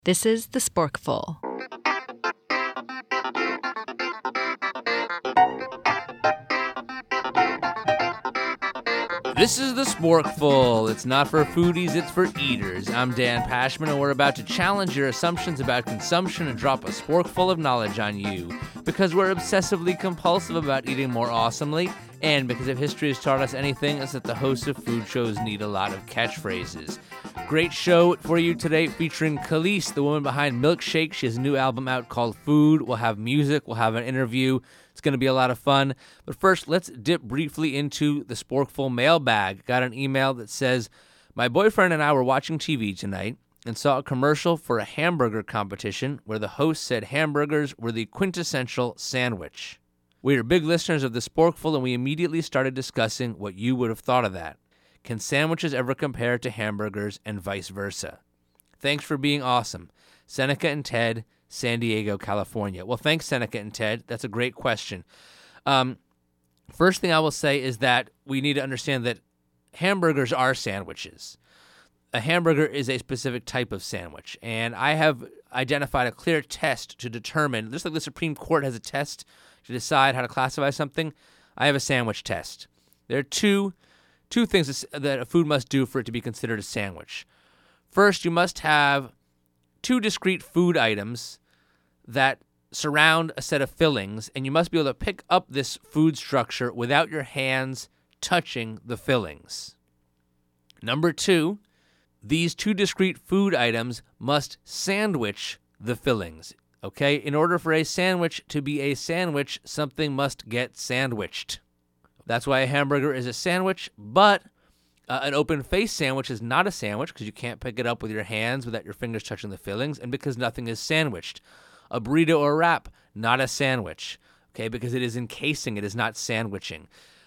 This is The Sporkful. This is The Sporkful. It's not for foodies, it's for eaters. I'm Dan Pashman, and we're about to challenge your assumptions about consumption and drop a sporkful of knowledge on you. Because we're obsessively compulsive about eating more awesomely, and because if history has taught us anything, it's that the hosts of food shows need a lot of catchphrases. Great show for you today featuring Kelis, the woman behind Milkshake. She has a new album out called Food. We'll have music. We'll have an interview. It's going to be a lot of fun. But first, let's dip briefly into the Sporkful mailbag. Got an email that says, my boyfriend and I were watching TV tonight and saw a commercial for a hamburger competition where the host said hamburgers were the quintessential sandwich. We are big listeners of the Sporkful, and we immediately started discussing what you would have thought of that. Can sandwiches ever compare to hamburgers and vice versa? Thanks for being awesome. Seneca and Ted, San Diego, California. Well, thanks, Seneca and Ted. That's a great question. First thing I will say is that we need to understand that hamburgers are sandwiches. A hamburger is a specific type of sandwich, and I have identified a clear test to determine, just like the Supreme Court has a test to decide how to classify something, I have a sandwich test. There are two things that a food must do for it to be considered a sandwich. First, you must have two discrete food items that surround a set of fillings, and you must be able to pick up this food structure without your hands touching the fillings. Number two, these two discrete food items must sandwich the fillings. Okay? In order for a sandwich to be a sandwich, something must get sandwiched. That's why a hamburger is a sandwich, but an open-faced sandwich is not a sandwich because you can't pick it up with your hands without your fingers touching the fillings, and because nothing is sandwiched. A burrito or wrap, not a sandwich, okay, because it is encasing, it is not sandwiching.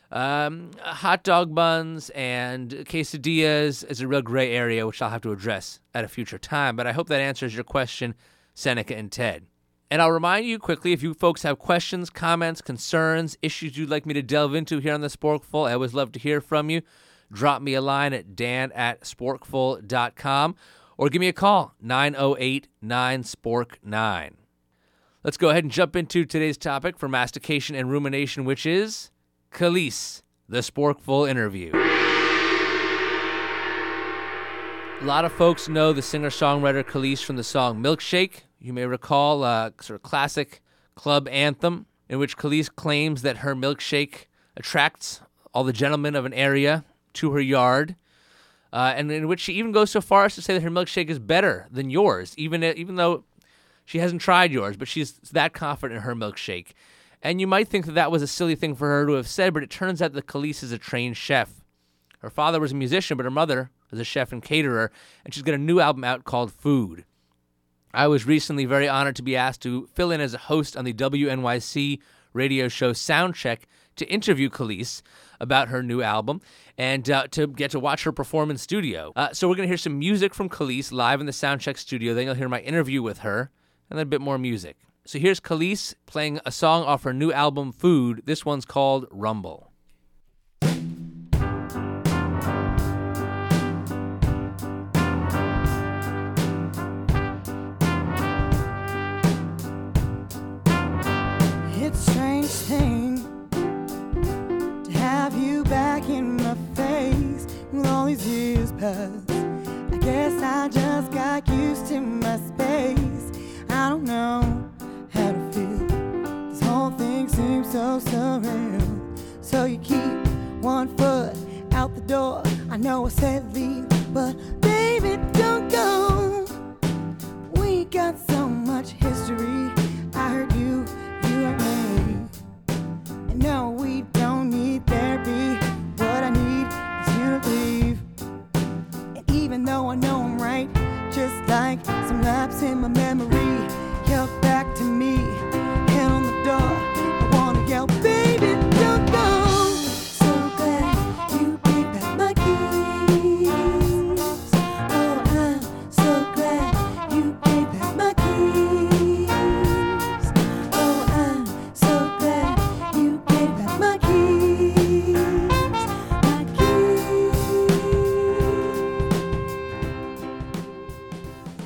Hot dog buns and quesadillas is a real gray area, which I'll have to address at a future time, but I hope that answers your question, Seneca and Ted. And I'll remind you quickly, if you folks have questions, comments, concerns, issues you'd like me to delve into here on The Sporkful, I always love to hear from you. Drop me a line at dan@sporkful.com or give me a call, 908-9-SPORK-9. Let's go ahead and jump into today's topic for mastication and rumination, which is Kelis, the Sporkful interview. A lot of folks know the singer-songwriter Kelis from the song Milkshake. You may recall a sort of classic club anthem in which Kelis claims that her milkshake attracts all the gentlemen of an area to her yard, and in which she even goes so far as to say that her milkshake is better than yours, even though she hasn't tried yours, but she's that confident in her milkshake. And you might think that that was a silly thing for her to have said, but it turns out that Kelis is a trained chef. Her father was a musician, but her mother is a chef and caterer, and she's got a new album out called Food. I was recently very honored to be asked to fill in as a host on the WNYC radio show Soundcheck to interview Kelis about her new album and to get to watch her perform in studio. So we're going to hear some music from Kelis live in the Soundcheck studio. Then you'll hear my interview with her and then a bit more music. So here's Kelis playing a song off her new album Food. This one's called Rumble. I guess I just got used to my space. I don't know how to feel. This whole thing seems so surreal. So you keep one foot out the door. I know I said leave, but baby, don't go. We got so much history. I heard you heard me. And no, we don't need therapy. What I need is you to leave. Even though I know I'm right, just like some lapse in my memory, yell back to me, hand on the door. I wanna yell, baby, don't go. So glad you gave back my keys. Oh, I'm so glad you gave back my keys. Oh, I'm so glad you gave back my keys. My keys.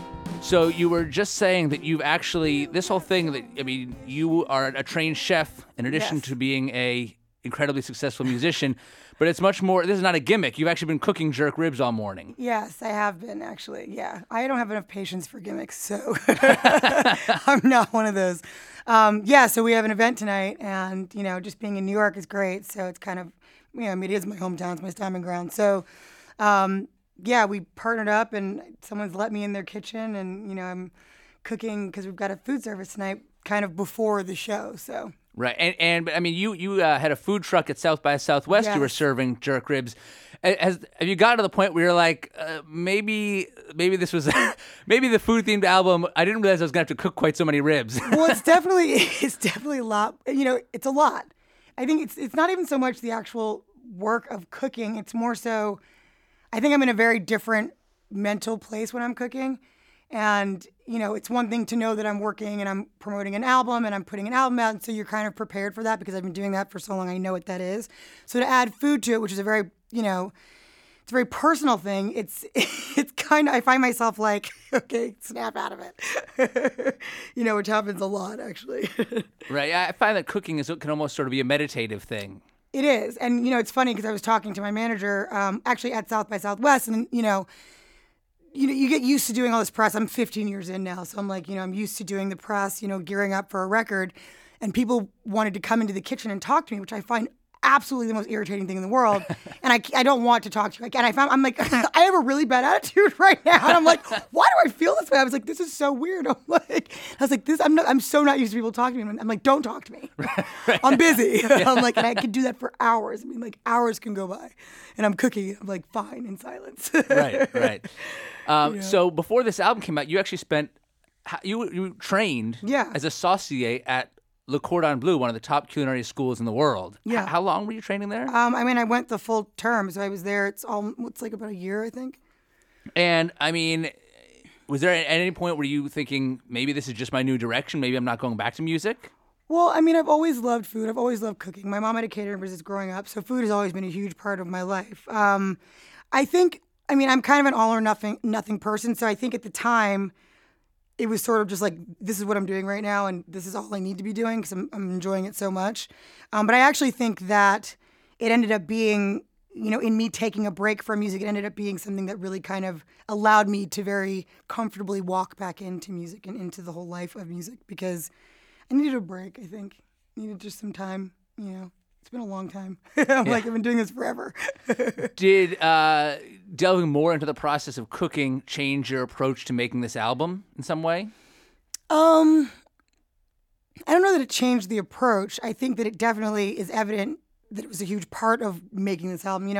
So you were just saying that you've actually, this whole thing that, I mean, you are a trained chef in addition Yes. to being a incredibly successful musician, but it's much more, this is not a gimmick. You've actually been cooking jerk ribs all morning. Yes, I have been actually. Yeah, I don't have enough patience for gimmicks, so I'm not one of those. Yeah, so we have an event tonight, and just being in New York is great. So it's kind of, I mean, it is my hometown, it's my stomping ground. So, yeah, we partnered up, and someone's let me in their kitchen, and I'm cooking because we've got a food service tonight, kind of before the show. So. Right, and I mean, you had a food truck at South by Southwest. Yes. You were serving jerk ribs. Have you gotten to the point where you're like, maybe this was maybe the food themed album? I didn't realize I was gonna have to cook quite so many ribs. Well, it's definitely a lot. It's a lot. I think it's not even so much the actual work of cooking. It's more so, I think I'm in a very different mental place when I'm cooking. And, it's one thing to know that I'm working and I'm promoting an album and I'm putting an album out. And so you're kind of prepared for that because I've been doing that for so long. I know what that is. So to add food to it, which is a very, it's a very personal thing. It's kind of, I find myself like, okay, snap out of it, which happens a lot actually. Right. I find that cooking can almost sort of be a meditative thing. It is. And, it's funny because I was talking to my manager actually at South by Southwest, and, you get used to doing all this press. I'm 15 years in now, so I'm like, I'm used to doing the press, gearing up for a record, and people wanted to come into the kitchen and talk to me, which I find absolutely the most irritating thing in the world. And I don't want to talk to you. And I'm like, I have a really bad attitude right now. And I'm like, why do I feel this way? I was like, this is so weird. I'm so not used to people talking to me. I'm like, don't talk to me. Right. I'm busy. Yeah. I'm like, and I could do that for hours. I mean, like hours can go by and I'm cooking. I'm like, fine, in silence. Right. So before this album came out, you actually you trained as a saucier at Le Cordon Bleu, one of the top culinary schools in the world. Yeah. How long were you training there? I mean, I went the full term, so I was there. It's like about a year, I think. And I mean, was there at any point were you thinking maybe this is just my new direction? Maybe I'm not going back to music? Well, I mean, I've always loved food. I've always loved cooking. My mom had a catering business growing up, so food has always been a huge part of my life. I think, I'm kind of an all or nothing person, so I think at the time, it was sort of just like, this is what I'm doing right now, and this is all I need to be doing because I'm enjoying it so much. But I actually think that it ended up being, in me taking a break from music, it ended up being something that really kind of allowed me to very comfortably walk back into music and into the whole life of music because I needed a break, I think. Needed just some time, It's been a long time. I've been doing this forever. Did delving more into the process of cooking change your approach to making this album in some way? I don't know that it changed the approach. I think that it definitely is evident that it was a huge part of making this album.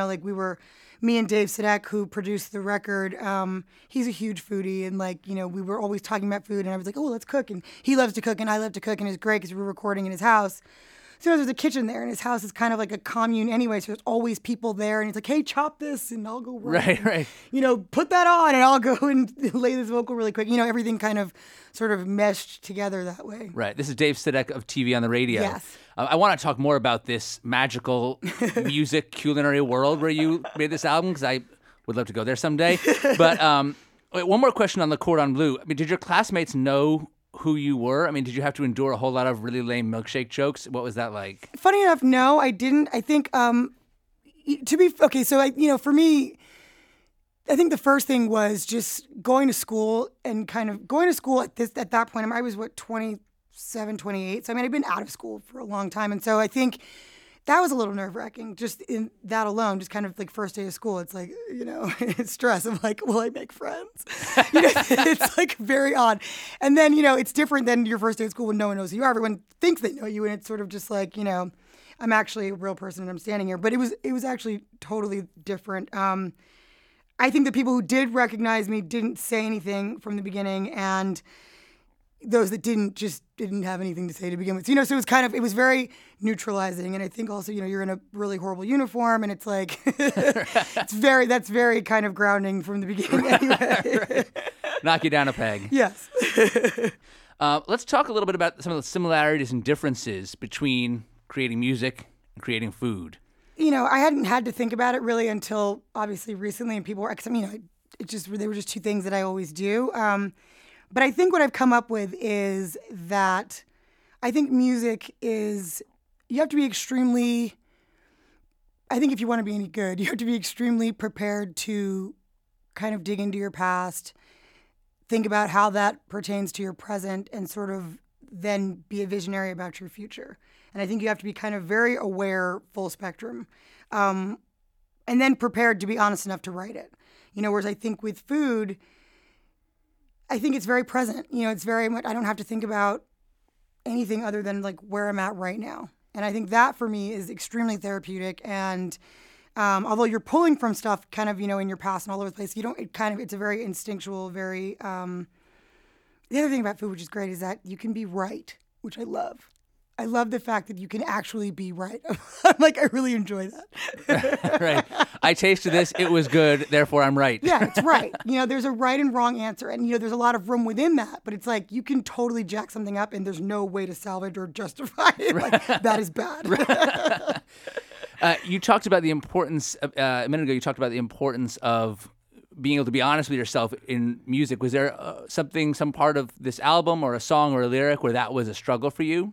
Me and Dave Sadek, who produced the record, he's a huge foodie, and we were always talking about food, and I was like, oh, let's cook, and he loves to cook, and I love to cook, and it's great because we were recording in his house. So there's a kitchen there, and his house is kind of like a commune anyway, so there's always people there, and he's like, hey, chop this, and I'll go right. Put that on, and I'll go and lay this vocal really quick. Everything kind of sort of meshed together that way. Right. This is Dave Sadek of TV on the Radio. Yes. I want to talk more about this magical music culinary world where you made this album, because I would love to go there someday. But one more question on Le Cordon Bleu. I mean, did your classmates know who you were? I mean, did you have to endure a whole lot of really lame milkshake jokes? What was that like? Funny enough, no, I didn't. I think for me, I think the first thing was just going to school and kind of going to school at that point. I was 27, 28. So I'd been out of school for a long time, and so I think that was a little nerve-wracking, just in that alone, just kind of like first day of school. It's like, it's stress. I'm like, will I make friends? It's like very odd. And then, it's different than your first day of school when no one knows who you are. Everyone thinks they know you, and it's sort of just like, I'm actually a real person and I'm standing here. But it was actually totally different. I think the people who did recognize me didn't say anything from the beginning, and those that didn't have anything to say to begin with. So it was very neutralizing. And I think also, you're in a really horrible uniform, and it's like, that's very kind of grounding from the beginning anyway. Right. Knock you down a peg. Yes. Let's talk a little bit about some of the similarities and differences between creating music and creating food. I hadn't had to think about it really until obviously recently, and people were, they were just two things that I always do. But I think what I've come up with is that I think music is, you have to be extremely, I think if you want to be any good, you have to be extremely prepared to kind of dig into your past, think about how that pertains to your present, and sort of then be a visionary about your future. And I think you have to be kind of very aware, full spectrum, and then prepared to be honest enough to write it. Whereas I think with food, I think it's very present. It's very much, I don't have to think about anything other than like where I'm at right now. And I think that for me is extremely therapeutic. And although you're pulling from stuff kind of, in your past and all over the place, it's a very instinctual, very, the other thing about food, which is great, is that you can be right, which I love. I love the fact that you can actually be right. I really enjoy that. Right. I tasted this. It was good. Therefore, I'm right. Yeah, it's right. There's a right and wrong answer. And, there's a lot of room within that. But it's like you can totally jack something up and there's no way to salvage or justify it. Like, that is bad. You talked about the importance, a minute ago, you talked about the importance of being able to be honest with yourself in music. Was there some part of this album or a song or a lyric where that was a struggle for you?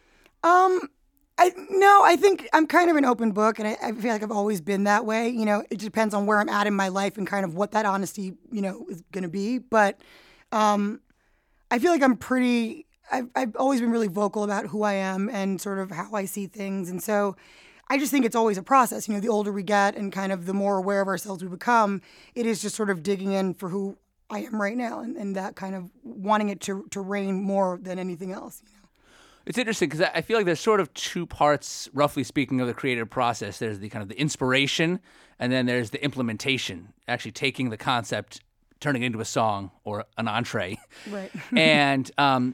I think I'm kind of an open book, and I feel like I've always been that way. It just depends on where I'm at in my life and kind of what that honesty, is going to be. But I feel like I've always been really vocal about who I am and sort of how I see things. And so I just think it's always a process. The older we get and kind of the more aware of ourselves we become, it is just sort of digging in for who I am right now and that kind of wanting it to reign more than anything else. It's interesting because I feel like there's sort of two parts, roughly speaking, of the creative process. There's the kind of the inspiration, and then there's the implementation, actually taking the concept, turning it into a song or an entree. Right. And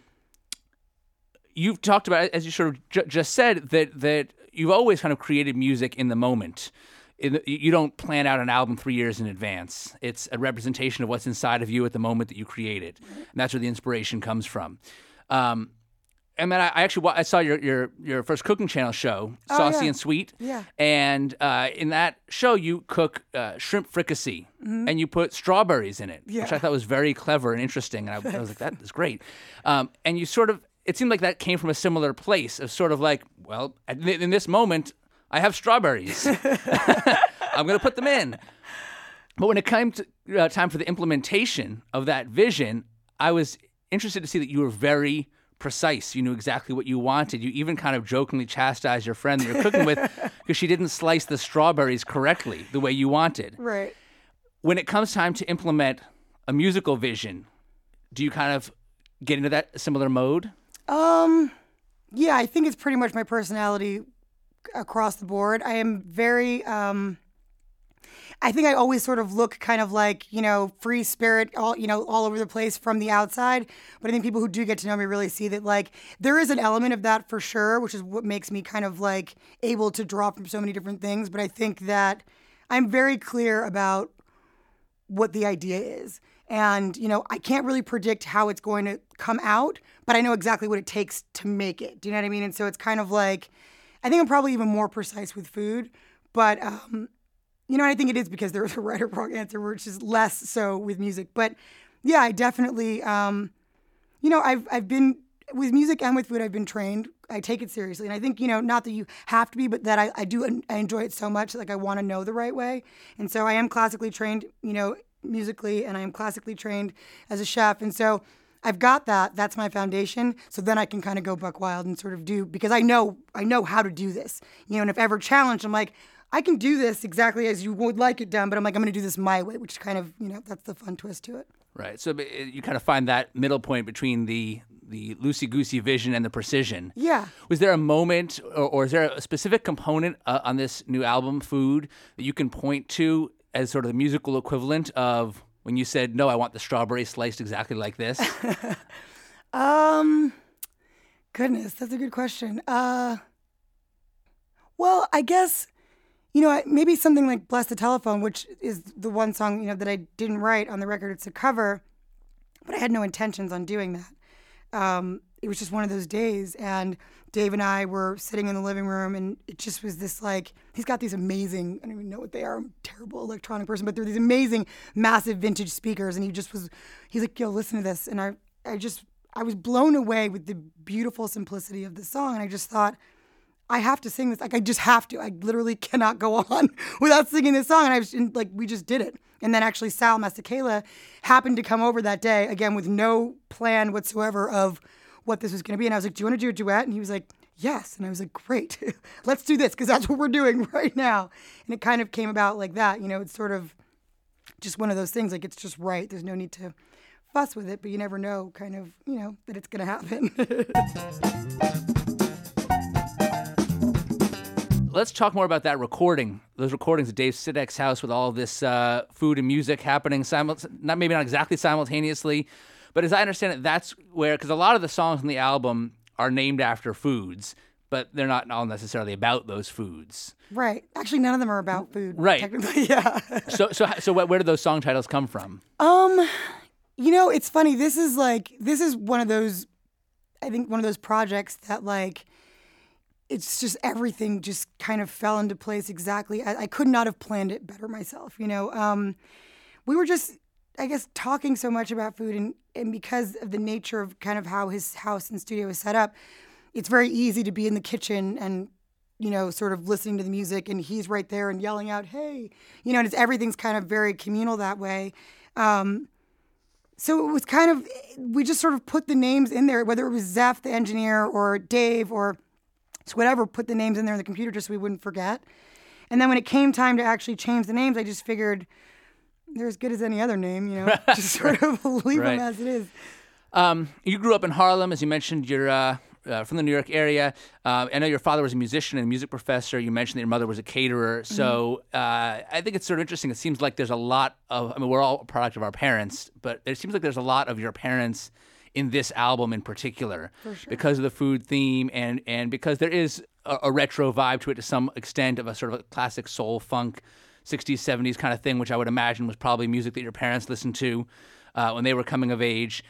you've talked about, as you sort of just said, that you've always kind of created music in the moment. You don't plan out an album 3 years in advance. It's a representation of what's inside of you at the moment that you create it. And that's where the inspiration comes from. And then I saw your first cooking channel show, Saucy and Sweet. Yeah. And in that show, you cook shrimp fricassee, and you put strawberries in it, which I thought was very clever and interesting. And I was like, that is great. And you sort of, it seemed like that came from a similar place of sort of like, well, in this moment, I have strawberries. I'm going to put them in. But when it came to time for the implementation of that vision, I was interested to see that you were very precise. You knew exactly what you wanted. You even kind of jokingly chastised your friend that you're cooking with because she didn't slice the strawberries correctly the way you wanted. Right. When it comes time to implement a musical vision, do you kind of get into that similar mode? Yeah, I think it's pretty much my personality across the board. I am very, I think I always sort of look kind of like, free spirit, all over the place from the outside. But I think people who do get to know me really see that, like, there is an element of that for sure, which is what makes me kind of like able to draw from so many different things. But I think that I'm very clear about what the idea is. And, I can't really predict how it's going to come out, but I know exactly what it takes to make it. Do you know what I mean? And so it's kind of like, I think I'm probably even more precise with food, but, I think it is because there is a right or wrong answer, which is less so with music. But yeah, I definitely, I've been, with music and with food, I've been trained. I take it seriously. And I think, not that you have to be, but that I enjoy it so much, like I want to know the right way. And so I am classically trained, musically, and I am classically trained as a chef. And so I've got that. That's my foundation. So then I can kind of go buck wild and sort of do, because I know how to do this, and if ever challenged, I'm like, I can do this exactly as you would like it done, but I'm like, I'm going to do this my way, which kind of, that's the fun twist to it. Right. So you kind of find that middle point between the loosey-goosey vision and the precision. Yeah. Was there a moment or is there a specific component on this new album, Food, that you can point to as sort of the musical equivalent of when you said, no, I want the strawberry sliced exactly like this? Goodness, that's a good question. Well, I guess, maybe something like Bless the Telephone, which is the one song, that I didn't write on the record. It's a cover, but I had no intentions on doing that. It was just one of those days, and Dave and I were sitting in the living room, and it just was this, like, he's got these amazing, I don't even know what they are, I'm a terrible electronic person, but they're these amazing, massive vintage speakers, and he's like, yo, listen to this, and I was blown away with the beautiful simplicity of the song. And I just thought, I have to sing this. Like, I just have to. I literally cannot go on without singing this song. And we just did it. And then actually Sal Masekela happened to come over that day, again, with no plan whatsoever of what this was going to be. And I was like, do you want to do a duet? And he was like, yes. And I was like, great, let's do this, because that's what we're doing right now. And it kind of came about like that. It's sort of just one of those things, like it's just right. There's no need to fuss with it, but you never know kind of, that it's going to happen. Let's talk more about that recording, those recordings at Dave Sidek's house with all of this food and music happening, maybe not exactly simultaneously, but as I understand it, that's where, because a lot of the songs on the album are named after foods, but they're not all necessarily about those foods. Right. Actually, none of them are about food. Right. Technically, yeah. So where do those song titles come from? It's funny. This is one of those, I think one of those projects that like, it's just everything just kind of fell into place exactly. I could not have planned it better myself. We were just, I guess, talking so much about food, and because of the nature of kind of how his house and studio is set up, it's very easy to be in the kitchen and, sort of listening to the music, and he's right there and yelling out, hey, and everything's kind of very communal that way. So it was kind of, we just sort of put the names in there, whether it was Zeph, the engineer, or Dave, or whatever, put the names in there in the computer just so we wouldn't forget. And then when it came time to actually change the names, I just figured they're as good as any other name, just sort of leave them as it is. You grew up in Harlem, as you mentioned. You're from the New York area. I know your father was a musician and a music professor. You mentioned that your mother was a caterer. So I think it's sort of interesting. It seems like there's a lot of, we're all a product of our parents, but it seems like there's a lot of your parents in this album in particular, for sure, because of the food theme and because there is a retro vibe to it to some extent, of a sort of a classic soul funk 60s, 70s kind of thing, which I would imagine was probably music that your parents listened to when they were coming of age.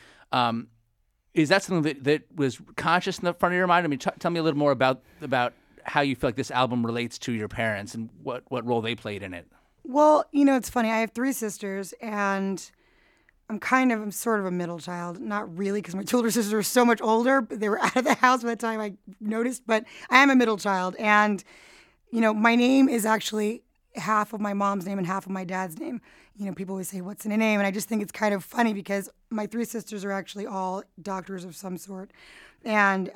Is that something that was conscious in the front of your mind? I mean, tell me a little more about how you feel like this album relates to your parents and what role they played in it. Well, it's funny. I have 3 sisters, and I'm sort of a middle child. Not really, because my 2 older sisters are so much older. But they were out of the house by the time I noticed. But I am a middle child. And, my name is actually half of my mom's name and half of my dad's name. People always say, what's in a name? And I just think it's kind of funny because my 3 sisters are actually all doctors of some sort. And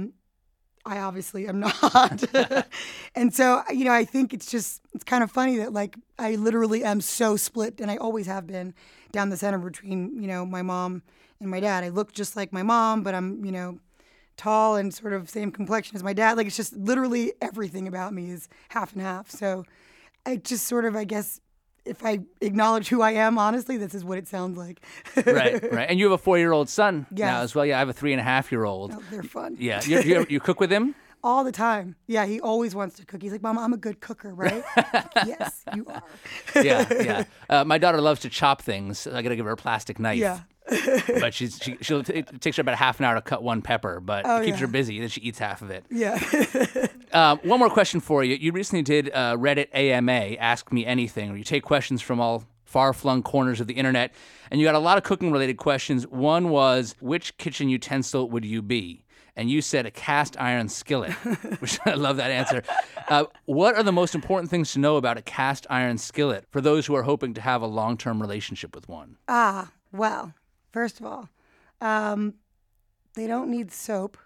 I obviously am not. And so, I think it's kind of funny that, like, I literally am so split, and I always have been, down the center between, my mom and my dad. I look just like my mom, but I'm, tall and sort of same complexion as my dad. Like, it's just literally everything about me is half and half. So I just sort of, I guess, if I acknowledge who I am, honestly, this is what it sounds like. Right. And you have a 4-year-old son now as well. Yeah, I have a 3.5-year-old. Oh, they're fun. Yeah. You cook with him? All the time. Yeah, he always wants to cook. He's like, Mama, I'm a good cooker, right? Yes, you are. Yeah. My daughter loves to chop things. I got to give her a plastic knife. Yeah. But it takes her about half an hour to cut one pepper, but it keeps her busy. Then she eats half of it. Yeah. One more question for you. You recently did Reddit AMA, Ask Me Anything, where you take questions from all far-flung corners of the internet, and you got a lot of cooking-related questions. One was, which kitchen utensil would you be? And you said a cast iron skillet, which I love that answer. What are the most important things to know about a cast iron skillet for those who are hoping to have a long-term relationship with one? Well, first of all, they don't need soap.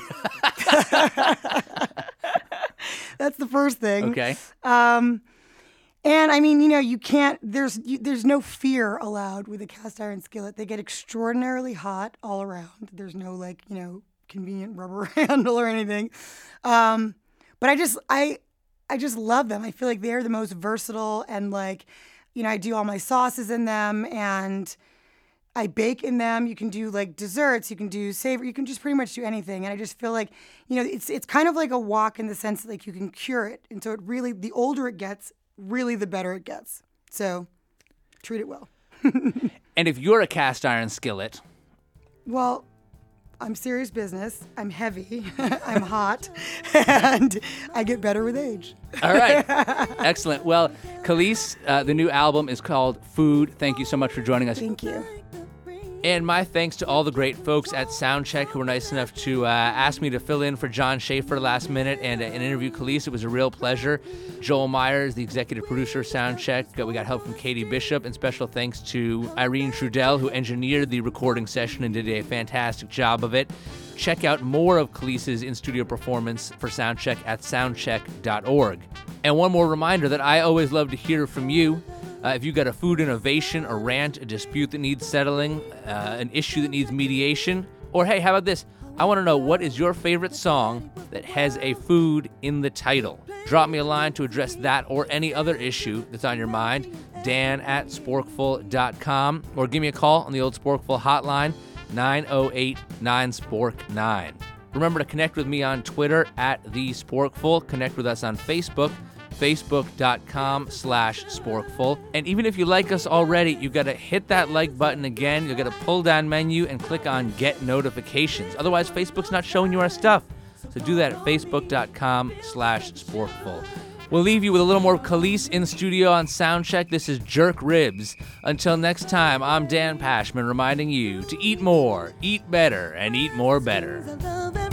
That's the first thing. Okay. And I mean, you can't, there's no fear allowed with a cast iron skillet. They get extraordinarily hot all around. There's no convenient rubber handle or anything. But I just love them. I feel like they're the most versatile, and I do all my sauces in them, and I bake in them. You can do desserts, you can do savory, you can just pretty much do anything. And I just feel like, it's kind of like a wok in the sense that you can cure it. And so it really, the older it gets, really the better it gets. So treat it well. And if you're a cast iron skillet? Well, I'm serious business. I'm heavy. I'm hot. And I get better with age. All right. Excellent. Well, Kelis, the new album is called Food. Thank you so much for joining us. Thank you. And my thanks to all the great folks at Soundcheck who were nice enough to ask me to fill in for John Schaefer last minute and interview Khalees. It was a real pleasure. Joel Myers, the executive producer of Soundcheck. We got help from Katie Bishop, and special thanks to Irene Trudell, who engineered the recording session and did a fantastic job of it. Check out more of Khalees' in-studio performance for Soundcheck at soundcheck.org. And one more reminder that I always love to hear from you. If you've got a food innovation, a rant, a dispute that needs settling, an issue that needs mediation, or hey, how about this? I want to know, what is your favorite song that has a food in the title? Drop me a line to address that or any other issue that's on your mind, dan@sporkful.com, or give me a call on the old Sporkful hotline, 908-9-SPORK-9. Remember to connect with me on Twitter @TheSporkful. Connect with us on Facebook, facebook.com/Sporkful. And even if you like us already, you got to hit that like button again. You'll get a pull-down menu and click on Get Notifications. Otherwise, Facebook's not showing you our stuff. So do that at facebook.com/Sporkful. We'll leave you with a little more Khalees in studio on Soundcheck. This is Jerk Ribs. Until next time, I'm Dan Pashman reminding you to eat more, eat better, and eat more better.